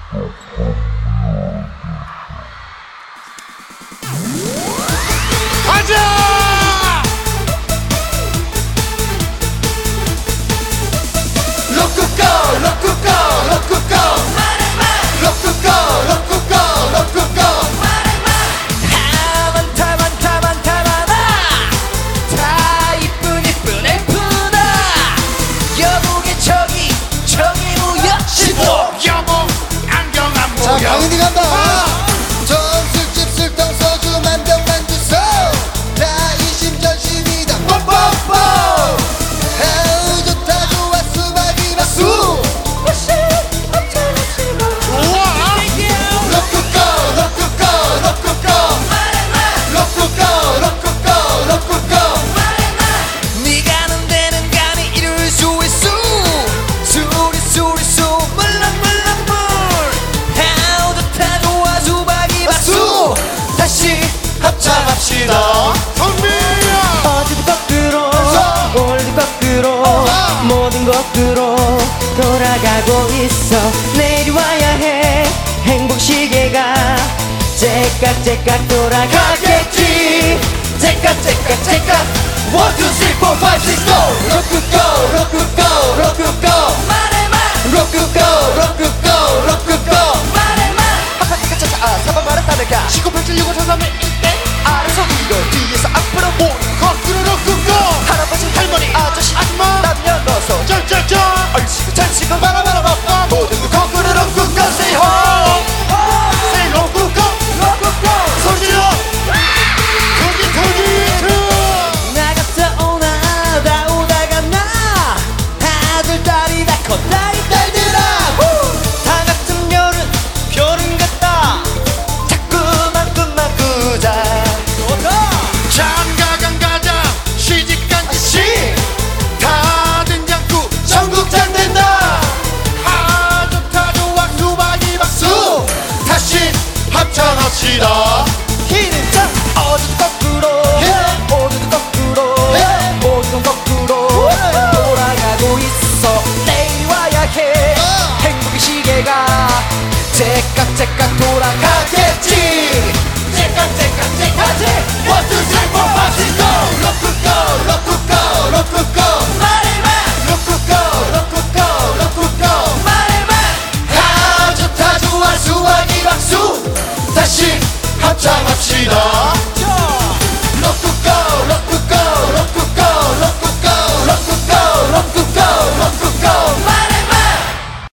가자! 로쿠꺼 로쿠꺼 로쿠꺼 로쿠꺼 로쿠꺼 로쿠꺼 많다 많다 많다 많아 다 이쁜 이쁜 예쁘다 여복의 저기 뭐야 시도 여보 안경 안 보여. 자, 강은이 간다. 전술집 술통 소주 만병만 주소. 다 이심전심이다. 뽀뽀뽀. 아우 좋다 좋아 수박이 박수. 우와! 로쿠꺼 로쿠꺼 로쿠꺼 로쿠꺼 로쿠꺼 로쿠꺼 네가 는 데는 간이 이룰 수 있어 수리 물렁물렁물 아우 좋다 좋아 수박이 박수 다시 합창합시다. 선미야 어제도 거꾸로 오늘도 거꾸로 모든 거꾸로 돌아가고 있어 내일이 와야 해 행복 시계가 째깍째깍 돌아가겠지 째깍째깍째깍 1, 2, 3, 4, 5, 6, 7 로쿠꺼 로쿠꺼 로쿠꺼 말해봐 로쿠꺼 로쿠꺼 로쿠꺼 차차차 사방 말했다니까 198765 331 1대 아래서 위로 뒤에서 앞으로 거꾸로 로쿠꺼 할아버지 할머니 아저씨 아줌마 남녀노소 쩔쩔쩔 얼씨구 절씨구 바라바라바바 모두 거꾸로 로쿠꺼 say ho say 로쿠꺼 소리 질러 토기 나갔다 오나 다 오다가 나 아들 딸이 다 컸다리 딸들아 다 같은 별은 같다 자꾸만 꿈만 꾸자 장가간 가자 시집간 듯이 다 된장국 전국 잘 된다 아 좋다 좋아 수박이 박수 다시 합창합시다 힘을 짜 어제도 거꾸로 오늘도 거꾸로 모든 거꾸로 돌아가고 있어 내일 와야 해 행복의 시계가 째깍째깍 돌아가